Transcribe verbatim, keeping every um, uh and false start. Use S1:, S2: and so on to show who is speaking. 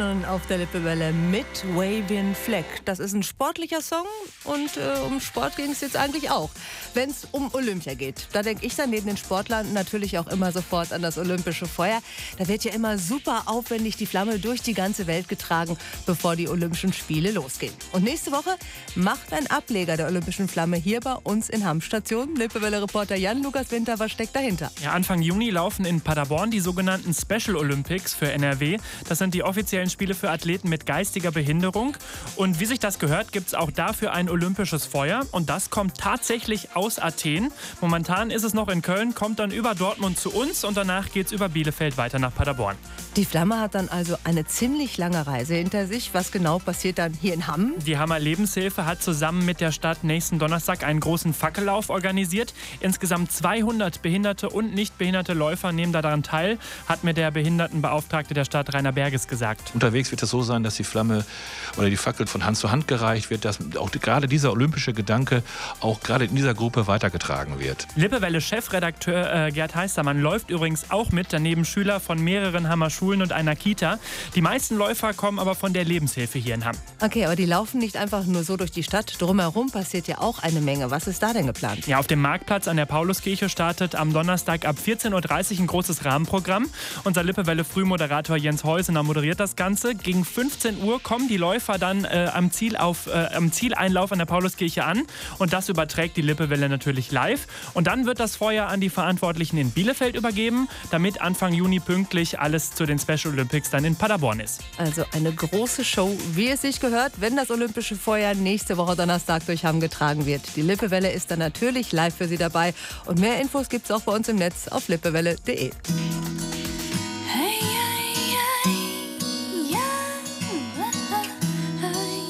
S1: nun auf der Lippewelle mit Waving Flag. Das ist ein sportlicher Song und äh, um Sport ging es jetzt eigentlich auch. Wenn es um Olympia geht, da denke ich dann neben den Sportlern natürlich auch immer sofort an das olympische Feuer. Da wird ja immer super aufwendig die Flamme durch die ganze Welt getragen, bevor die Olympischen Spiele losgehen. Und nächste Woche macht ein Ableger der Olympischen Flamme hier bei uns in Hamm Station. Lippewelle-Reporter Jan-Lukas Winter, was steckt dahinter?
S2: Ja, Anfang Juni laufen in Paderborn die sogenannten Special Olympics für N R W. Das sind die offiziellen Spiele für Athleten mit geistiger Behinderung. Und wie sich das gehört, gibt es auch dafür ein olympisches Feuer. Und das kommt tatsächlich aus Athen. Momentan ist es noch in Köln, kommt dann über Dortmund zu uns und danach geht es über Bielefeld weiter nach Paderborn.
S1: Die Flamme hat dann also eine ziemlich lange Reise hinter sich. Was genau passiert dann hier in Hamm?
S2: Die Hammer Lebenshilfe hat zusammen mit der Stadt nächsten Donnerstag einen großen Fackellauf organisiert. Insgesamt zweihundert behinderte und nicht behinderte Läufer nehmen daran teil, hat mir der Behindertenbeauftragte der Stadt Rainer Berges gesagt.
S3: Unterwegs wird es so sein, dass die Flamme oder die Fackel von Hand zu Hand gereicht wird, dass auch gerade dieser olympische Gedanke auch gerade in dieser Gruppe weitergetragen wird.
S2: Lippewelle-Chefredakteur äh, Gerd Heistermann läuft übrigens auch mit, daneben Schüler von mehreren Hammer Schulen und einer Kita. Die meisten Läufer kommen aber von der Lebenshilfe hier in Hamm.
S1: Okay, aber die laufen nicht einfach nur so durch die Stadt. Drumherum passiert ja auch eine Menge. Was ist da denn geplant?
S2: Ja, auf dem Marktplatz an der Pauluskirche startet am Donnerstag ab vierzehn Uhr dreißig ein großes Rahmenprogramm. Unser Lippewelle-Frühmoderator Jens Heusener moderiert das Ganze. Gegen fünfzehn Uhr kommen die Läufer dann äh, am, Ziel auf, äh, am Zieleinlauf an der Pauluskirche an. Und das überträgt die Lippewelle natürlich live. Und dann wird das Feuer an die Verantwortlichen in Bielefeld übergeben, damit Anfang Juni pünktlich alles zu den Special Olympics dann in Paderborn ist.
S1: Also eine große Show, wie es sich gehört, wenn das olympische Feuer nächste Woche Donnerstag durch Hamm getragen wird. Die Lippewelle ist dann natürlich live für Sie dabei. Und mehr Infos gibt es auch bei uns im Netz auf lippewelle punkt de.